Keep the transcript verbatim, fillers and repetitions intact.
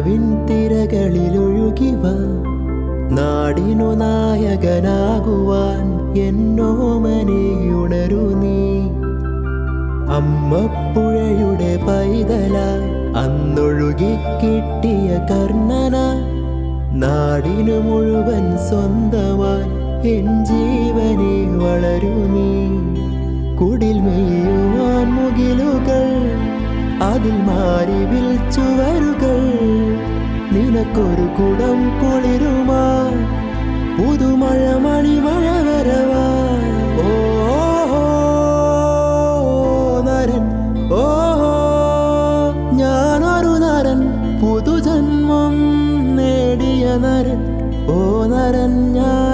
നിലവിൻ തിരകളിലൊഴുകിവ നാടിനു നായകനാകുവാൻ എന്നോമനെ ഉണരു നീ. അമ്മപ്പുഴയുടെ പൈതലായി അന്നൊഴുകി കിട്ടിയ കർണന നാടിനു മുഴുവൻ സ്വന്തമായി എൻ ജീവനെ വളരു നീ. കുടിൽ മെയ്യുവാൻ മുകിലുകൾ അതിൽ മാറിവിൽ ചുവരുകൾ നിനക്കൊരു കുടം കുളിരുമാ പുതുമഴ മണിമഴ വരവാ. ഓ നരൻ ഓ ഞാനൊരു നരൻ പുതുജന്മം നേടിയ നരൻ. ഓ നരൻ ഞാൻ